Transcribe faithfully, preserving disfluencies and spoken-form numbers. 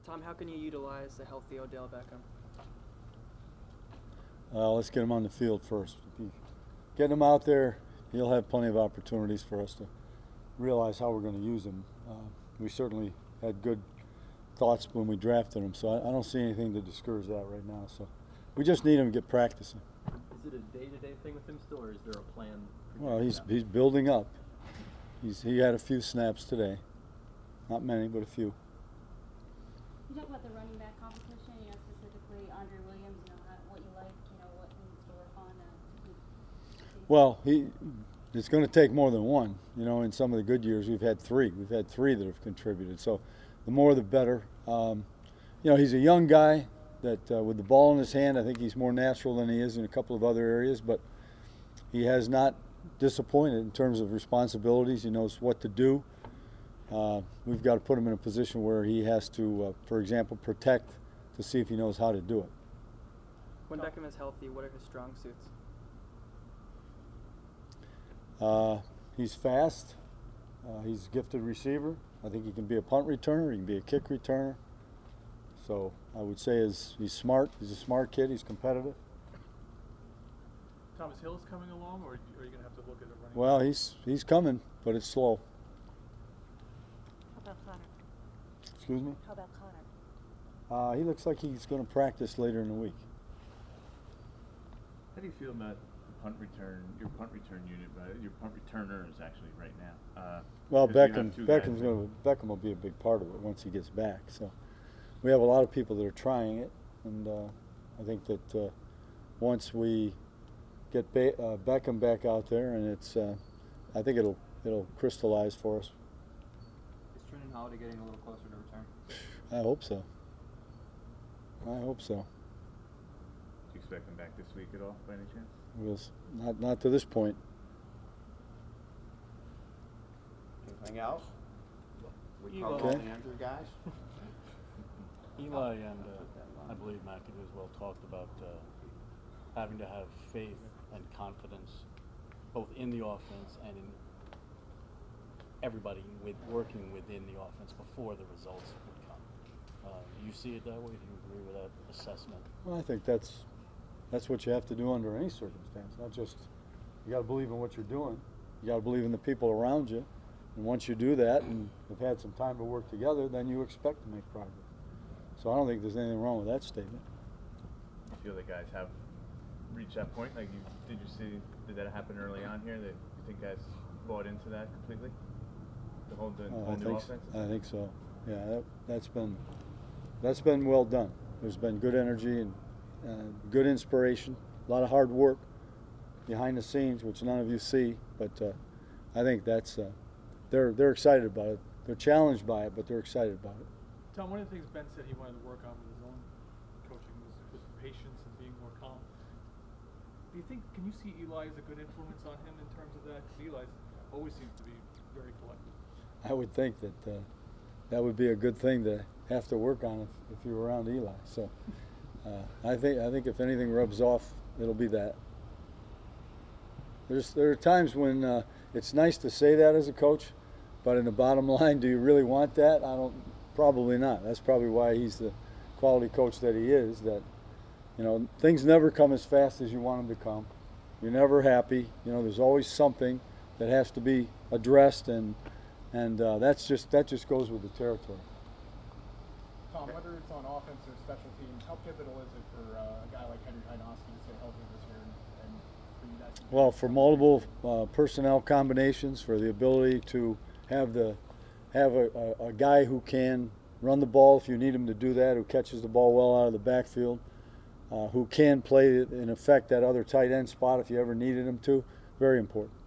Tom, how can you utilize the healthy Odell Beckham? Uh, let's get him on the field first. If you get him out there, he'll have plenty of opportunities for us to realize how we're going to use him. Uh, we certainly had good thoughts when we drafted him, so I, I don't see anything to discourage that right now. So we just need him to get practicing. Is it a day-to-day thing with him still, or is there a plan? Well, he's he's building up. He's he had a few snaps today, not many, but a few. You talk about the running back competition, you know, specifically Andre Williams, you know, how, what you like, you know, what he needs to work on uh, to keep. Well, he it's going to take more than one. You know, in some of the good years, we've had three. We've had three that have contributed. So the more the better. Um, you know, he's a young guy that uh, with the ball in his hand, I think he's more natural than he is in a couple of other areas, but he has not disappointed in terms of responsibilities. He knows what to do. Uh, we've got to put him in a position where he has to, uh, for example, protect to see if he knows how to do it. When Beckham is healthy, what are his strong suits? Uh, he's fast. Uh, he's a gifted receiver. I think he can be a punt returner. He can be a kick returner. So I would say is he's smart. He's a smart kid. He's competitive. Thomas Hill's coming along, or are you going to have to look at it running? Well, he's he's coming, but it's slow. How about Connor? Excuse me? How about Connor? Uh, he looks like he's going to practice later in the week. How do you feel about the punt return, your punt return unit, right? Your punt returners actually right now? Uh, Well, 'cause you have Beckham two Beckham's guys. going to Beckham will be a big part of it once he gets back. So we have a lot of people that are trying it, and uh, I think that uh, once we get ba uh, Beckham back out there, and it's uh, I think it'll it'll crystallize for us. Is Trenton Holiday getting a little closer to return? I hope so. I hope so. Do you expect him back this week at all, by any chance? We'll s- not not to this point. Anything else? We Eli. covered all Okay. the Andrew guys. Eli and uh, I believe McAdoo as well talked about uh, having to have faith and confidence both in the offense and in everybody with working within the offense before the results would come. Uh, do you see it that way? Do you agree with that assessment? Well, I think that's that's what you have to do under any circumstance. Not just you got to believe in what you're doing. You got to believe in the people around you. And once you do that and have had some time to work together, then you expect to make progress. So I don't think there's anything wrong with that statement. Do you feel the guys have reached that point? Like, you, did you see, did that happen early on here? That you think guys bought into that completely? The whole, the Uh, whole I new think s- offense? I think so. Yeah, that, that's been that's been well done. There's been good energy and uh, good inspiration. A lot of hard work behind the scenes, which none of you see. But uh, I think that's uh, they're they're excited about it. They're challenged by it, but they're excited about it. Tom, one of the things Ben said he wanted to work on with his own coaching was, was patience and being more calm. Do you think, can you see Eli as a good influence on him in terms of that? Because Eli always seems to be very collected. I would think that uh, that would be a good thing to have to work on if, if you're around Eli. So uh, I think I think if anything rubs off, it'll be that. There's there are times when uh, it's nice to say that as a coach, but in the bottom line, do you really want that? I don't. Probably not. That's probably why he's the quality coach that he is. That you know things never come as fast as you want them to come. You're never happy. You know there's always something that has to be addressed, and and uh, that's just that just goes with the territory. Tom, whether it's on offense or special teams, how pivotal is it for uh, a guy like Henry Hynoski to stay healthy this year, and, and for you guys? To Well, for multiple uh, personnel combinations, for the ability to have the have a, a, a guy who can run the ball if you need him to do that, who catches the ball well out of the backfield, uh, who can play in effect that other tight end spot if you ever needed him to, very important.